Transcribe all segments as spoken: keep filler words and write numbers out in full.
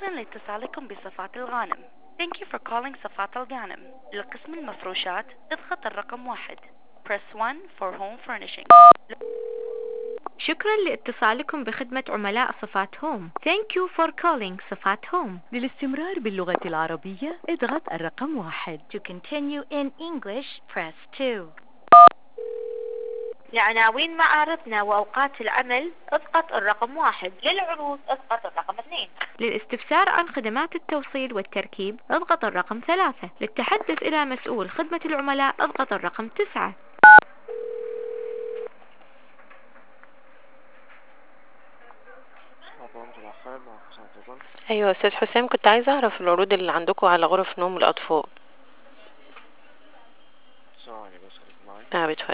شكرا لاتصالكم بصفات الغانم. Thank you for calling صفات الغانم. لقسم المفروشات اضغط الرقم واحد. Press one for home furnishing. شكرا لاتصالكم بخدمة عملاء صفات هوم. Thank you for calling صفات هوم. للاستمرار باللغة العربية اضغط الرقم واحد. To continue in English, press two. لعناوين معارضنا وأوقات العمل اضغط الرقم واحد. للعروض اضغط الرقم اثنين. للاستفسار عن خدمات التوصيل والتركيب اضغط الرقم ثلاثة. للتحدث إلى مسؤول خدمة العملاء اضغط الرقم تسعة. ايوه استاذ حسام، كنت عايزه اعرف العروض اللي عندكم على غرف نوم الاطفال. ثواني بس خليك معي. اه بتفضل.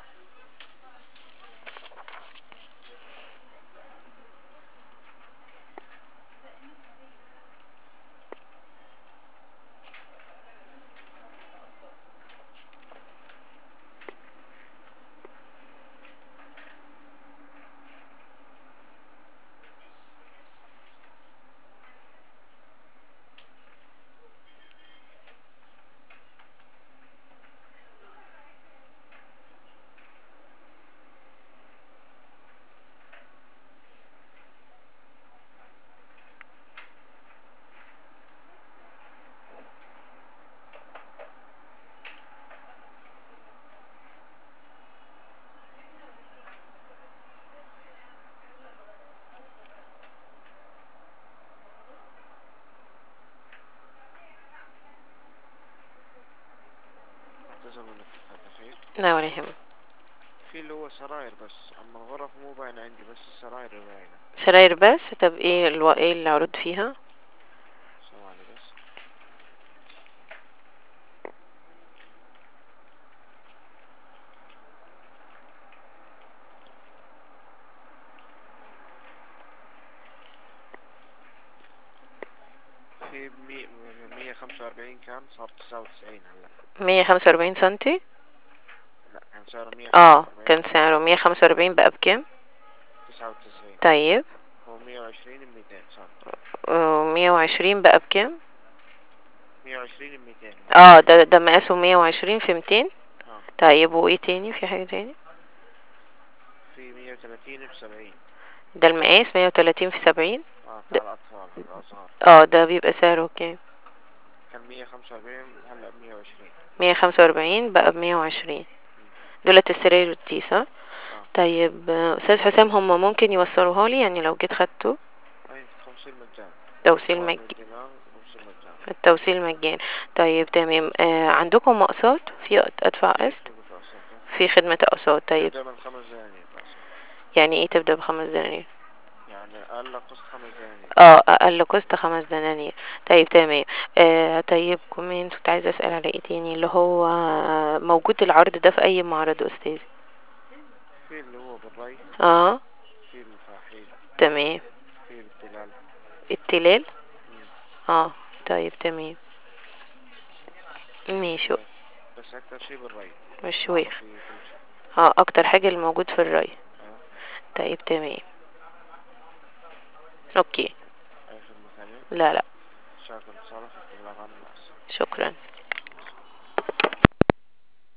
اعتذر من التأخير. لا ولا يهمك. في اللي هو سراير بس، اما الغرف مو باين عندي، بس السراير باينة. سراير بس؟ طب ايه الو... ايه العروض فيها؟ ثواني بس. في مية مية خمسة وأربعين كان صار تسعة وتسعين هلا. مية خمسة وأربعين سنتي؟ لا كان سعره مية اه خمسة وأربعين. كان سعره مية خمسة وأربعين، بقى بكام؟ تسعة وتسعين. طيب. هو مية وعشرين ميتين صار. مية وعشرين بقى بكام؟ مية وعشرين ميتين. اه ده ده مقاسه مية وعشرين في ميتين. اه. طيب وايه تاني؟ في حاجة تاني؟ في مية وثلاثين بسبعين. ده المقاس مية وتلاتين في سبعين. اه ده بتاع الأطفال الأصغر. اه ده بيبقى سعره كام؟ كان مية خمسة وأربعين هلا مية وعشرين. مية خمسة وأربعين بقى بمية وعشرين. دولت السراير والتيس ها؟ اه. طيب استاذ حسام، هم ممكن يوصلوها لي يعني لو جيت خدته؟ اي توصيل مجاني. توصيل مجاني. مجاني. توصيل مجاني. التوصيل مجاني. طيب تمام. آه عندكم اقساط؟ في ادفع قسط؟ في خدمة اقساط. طيب تبدأ من خمس دنانير بس. يعني ايه تبدأ بخمس دنانير؟ يعني أقل قسط خمس دنانير. اه اقل قسط خمس دنانير. طيب تمام. آه طيب كمان كنت عايزه اسال على ايه تاني، اللي هو موجود العرض ده في اي معرض استاذ؟ في اللي هو بالري. اه في الفاحيل. تمام. في التلال. التلال. مم. اه طيب تمام. ماشي. بس, بس أكتر شي بالري. مشوير. في كل شي. اه اكتر حاجه اللي موجود في الري. اه. طيب تمام. اوكي. أي خدمة ثانية؟ لا لا شاكر اتصالك. استغفر الله عن الناس. شكرا.